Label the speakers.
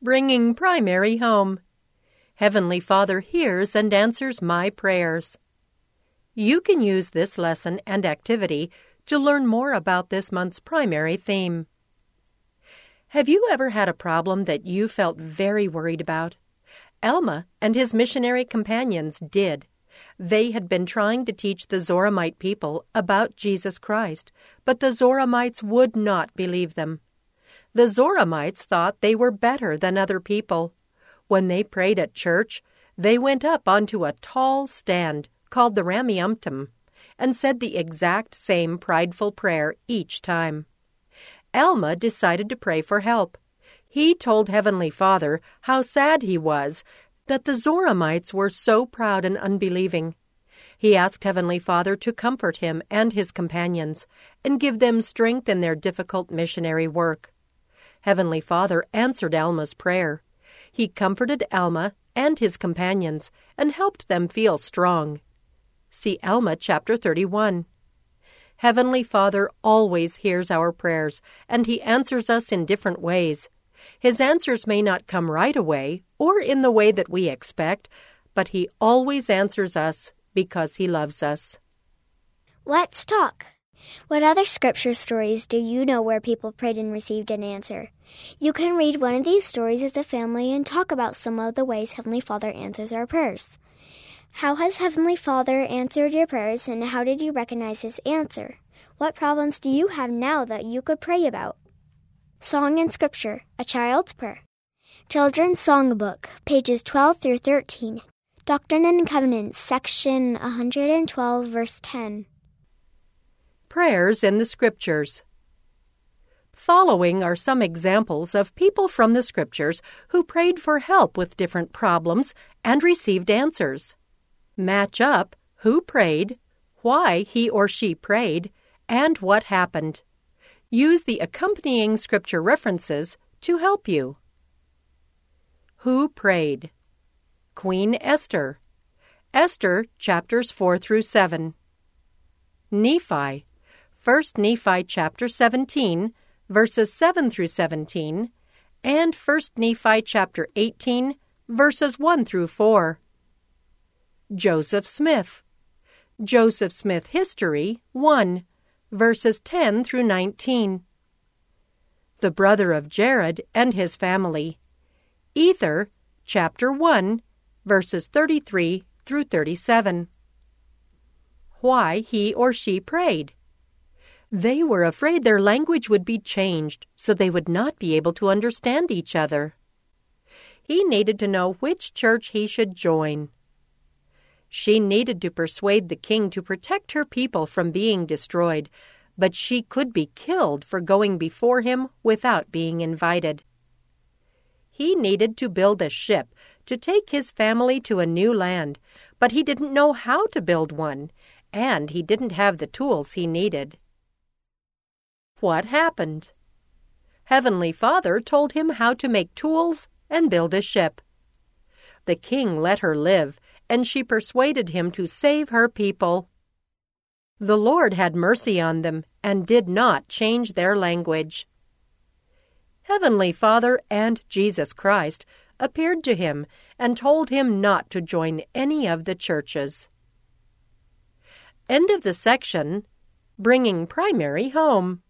Speaker 1: Bringing primary home. Heavenly Father hears and answers my prayers. You can use this lesson and activity to learn more about this month's primary theme. Have you ever had a problem that you felt very worried about? Alma and his missionary companions did. They had been trying to teach the Zoramite people about Jesus Christ, but the Zoramites would not believe them. The Zoramites thought they were better than other people. When they prayed at church, they went up onto a tall stand called the Rameumptom and said the exact same prideful prayer each time. Alma decided to pray for help. He told Heavenly Father how sad he was that the Zoramites were so proud and unbelieving. He asked Heavenly Father to comfort him and his companions and give them strength in their difficult missionary work. Heavenly Father answered Alma's prayer. He comforted Alma and his companions and helped them feel strong. See Alma chapter 31. Heavenly Father always hears our prayers, and He answers us in different ways. His answers may not come right away or in the way that we expect, but He always answers us because He loves us.
Speaker 2: Let's talk. What other scripture stories do you know where people prayed and received an answer? You can read one of these stories as a family and talk about some of the ways Heavenly Father answers our prayers. How has Heavenly Father answered your prayers, and how did you recognize His answer? What problems do you have now that you could pray about? Song and Scripture, A Child's Prayer. Children's Songbook, pages 12 through 13. Doctrine and Covenants, section 112, verse 10.
Speaker 1: Prayers in the Scriptures. Following are some examples of people from the Scriptures who prayed for help with different problems and received answers. Match up who prayed, why he or she prayed, and what happened. Use the accompanying Scripture references to help you. Who prayed? Queen Esther. Esther, chapters 4 through 7. Nephi. 1 Nephi chapter 17, verses 7 through 17, and 1 Nephi chapter 18, verses 1 through 4. Joseph Smith. Joseph Smith History 1, verses 10 through 19. The brother of Jared and his family. Ether, chapter 1, verses 33 through 37. Why he or she prayed. They were afraid their language would be changed, so they would not be able to understand each other. He needed to know which church he should join. She needed to persuade the king to protect her people from being destroyed, but she could be killed for going before him without being invited. He needed to build a ship to take his family to a new land, but he didn't know how to build one, and he didn't have the tools he needed. What happened? Heavenly Father told him how to make tools and build a ship. The king let her live, and she persuaded him to save her people. The Lord had mercy on them and did not change their language. Heavenly Father and Jesus Christ appeared to him and told him not to join any of the churches. End of the section, Bringing Primary Home.